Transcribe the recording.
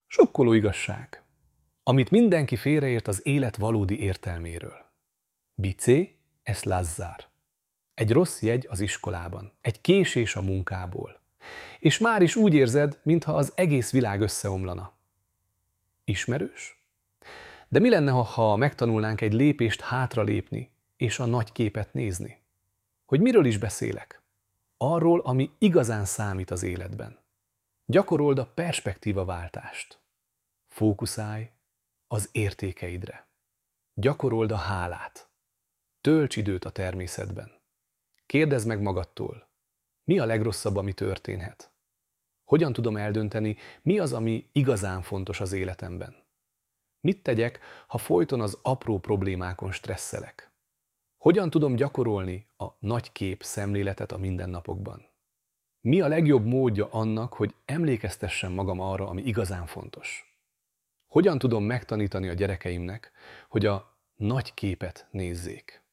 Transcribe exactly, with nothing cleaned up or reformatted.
Sokkoló igazság, amit mindenki félreért az élet valódi értelméről. Bicé es Lazzár. Egy rossz jegy az iskolában, egy késés a munkából. És már is úgy érzed, mintha az egész világ összeomlana. Ismerős? De mi lenne, ha megtanulnánk egy lépést hátralépni, és a nagy képet nézni? Hogy miről is beszélek? Arról, ami igazán számít az életben. Gyakorold a perspektívaváltást. Fókuszálj az értékeidre. Gyakorold a hálát. Tölts időt a természetben. Kérdezd meg magadtól, mi a legrosszabb, ami történhet? Hogyan tudom eldönteni, mi az, ami igazán fontos az életemben? Mit tegyek, ha folyton az apró problémákon stresszelek? Hogyan tudom gyakorolni a nagy kép szemléletet a mindennapokban? Mi a legjobb módja annak, hogy emlékeztessem magam arra, ami igazán fontos? Hogyan tudom megtanítani a gyerekeimnek, hogy a nagy képet nézzék?